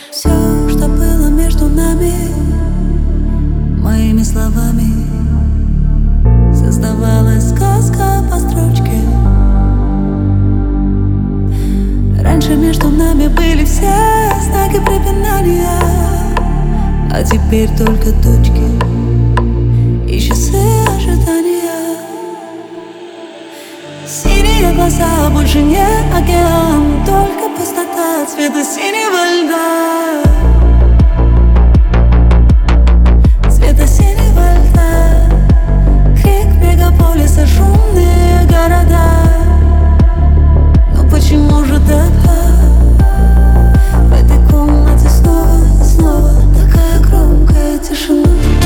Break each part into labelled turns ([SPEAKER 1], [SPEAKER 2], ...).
[SPEAKER 1] Все, что было между нами, моими словами создавалась сказка по строчке. Раньше между нами были все знаки препинания, а теперь только точки и часы ожидания. Синие глаза, больше не океан, только пустота цвета синего льда. Цвета синего льда. Крик мегаполиса, шумные города. Но почему же так? В этой комнате снова и снова такая громкая тишина.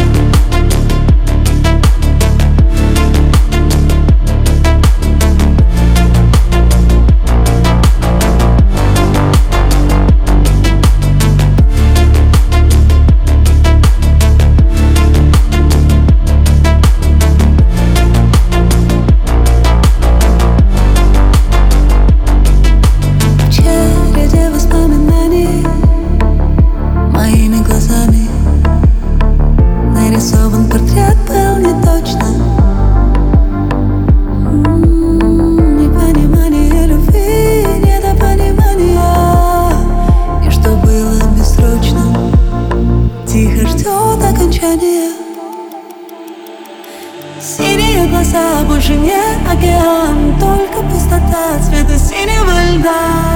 [SPEAKER 1] Нарисован портрет был не точно. Непонимание любви, недопонимания. И что было бессрочно, тихо ждет окончания. Синие глаза, больше не океан, только пустота цвета синего льда.